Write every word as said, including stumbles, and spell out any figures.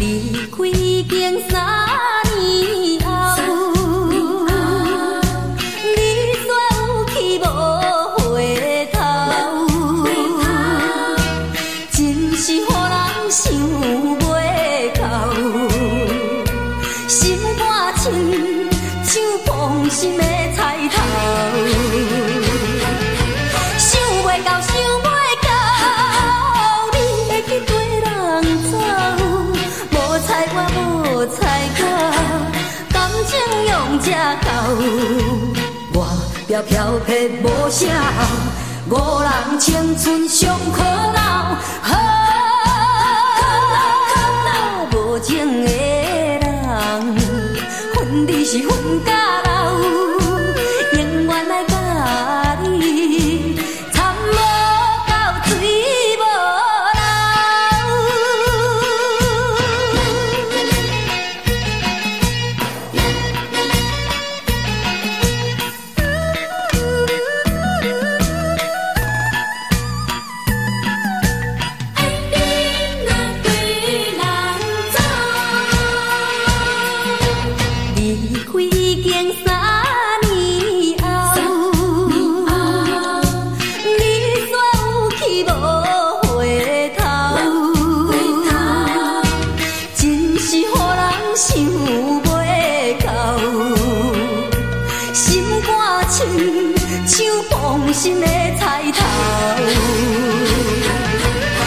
离开已经三年后，你说有去无回头，真是予人想袂到，心肝亲像怦心的菜头，想袂到想袂到，你会去跟人走，无采我无采到，感情用这厚，我飘飘撇无啥后，五人青春上可恼，无情的人，恨你是恨到老，永远来甲你参无到水无离开已经三年后，你说有去无回头，真是予人想袂到，心肝亲像怦心的菜头。